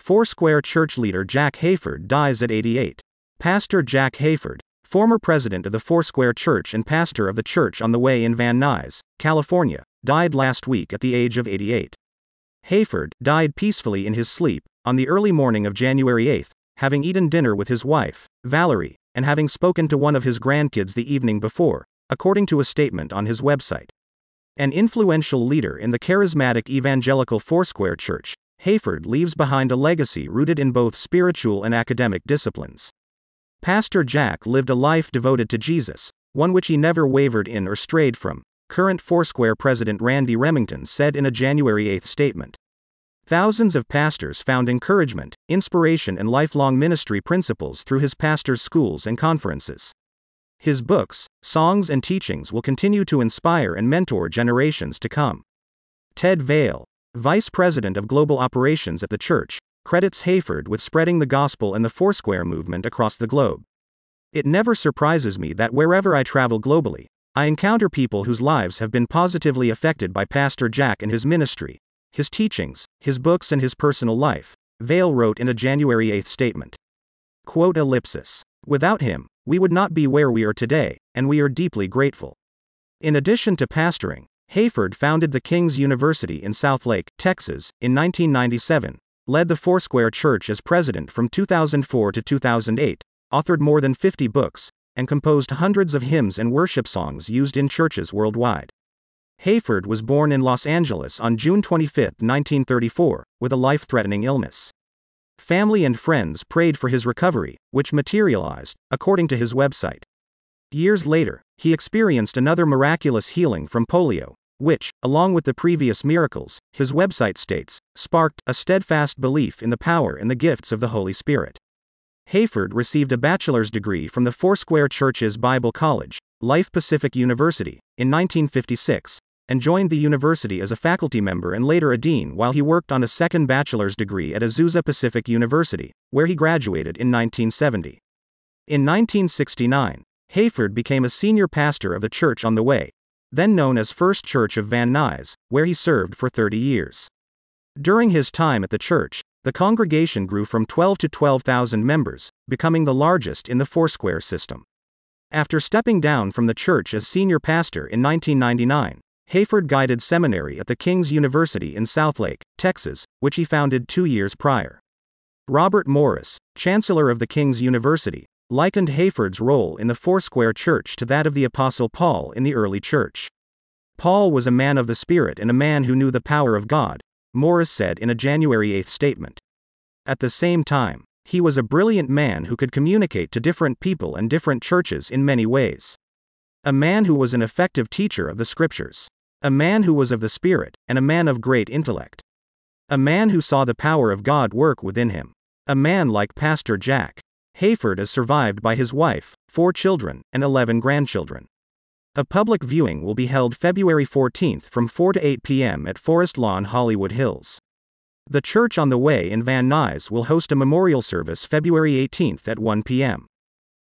Foursquare church leader Jack Hayford dies at 88. Pastor Jack Hayford, former president of the Foursquare Church and pastor of the Church on the Way in Van Nuys, California, died last week at the age of 88. Hayford died peacefully in his sleep on the early morning of January 8, having eaten dinner with his wife, Valerie, and having spoken to one of his grandkids the evening before, according to a statement on his website. An influential leader in the charismatic evangelical Foursquare Church, Hayford leaves behind a legacy rooted in both spiritual and academic disciplines. Pastor Jack lived a life devoted to Jesus, one which he never wavered in or strayed from, current Foursquare president Randy Remington said in a January 8 statement. Thousands of pastors found encouragement, inspiration, and lifelong ministry principles through his pastor's schools and conferences. His books, songs, and teachings will continue to inspire and mentor generations to come. Ted Vale, vice president of global operations at the church, credits Hayford with spreading the gospel and the Foursquare movement across the globe. It never surprises me that wherever I travel globally, I encounter people whose lives have been positively affected by Pastor Jack and his ministry, his teachings, his books, and his personal life, Vale wrote in a January 8 statement. Quote ellipsis. Without him, we would not be where we are today, and we are deeply grateful. In addition to pastoring, Hayford founded the King's University in Southlake, Texas, in 1997, led the Foursquare Church as president from 2004 to 2008, authored more than 50 books, and composed hundreds of hymns and worship songs used in churches worldwide. Hayford was born in Los Angeles on June 25, 1934, with a life-threatening illness. Family and friends prayed for his recovery, which materialized, according to his website. Years later, he experienced another miraculous healing from polio, which, along with the previous miracles, his website states, sparked a steadfast belief in the power and the gifts of the Holy Spirit. Hayford received a bachelor's degree from the Foursquare Church's Bible College, Life Pacific University, in 1956, and joined the university as a faculty member and later a dean while he worked on a second bachelor's degree at Azusa Pacific University, where he graduated in 1970. In 1969, Hayford became a senior pastor of the Church on the Way, then known as First Church of Van Nuys, where he served for 30 years. During his time at the church, the congregation grew from 12 to 12,000 members, becoming the largest in the Foursquare system. After stepping down from the church as senior pastor in 1999, Hayford guided seminary at the King's University in Southlake, Texas, which he founded 2 years prior. Robert Morris, chancellor of the King's University, likened Hayford's role in the Foursquare Church to that of the Apostle Paul in the early church. Paul was a man of the Spirit and a man who knew the power of God, Morris said in a January 8 statement. At the same time, he was a brilliant man who could communicate to different people and different churches in many ways. A man who was an effective teacher of the Scriptures. A man who was of the Spirit, and a man of great intellect. A man who saw the power of God work within him. A man like Pastor Jack. Hayford is survived by his wife, 4 children, and 11 grandchildren. A public viewing will be held February 14 from 4 to 8 p.m. at Forest Lawn, Hollywood Hills. The Church on the Way in Van Nuys will host a memorial service February 18 at 1 p.m.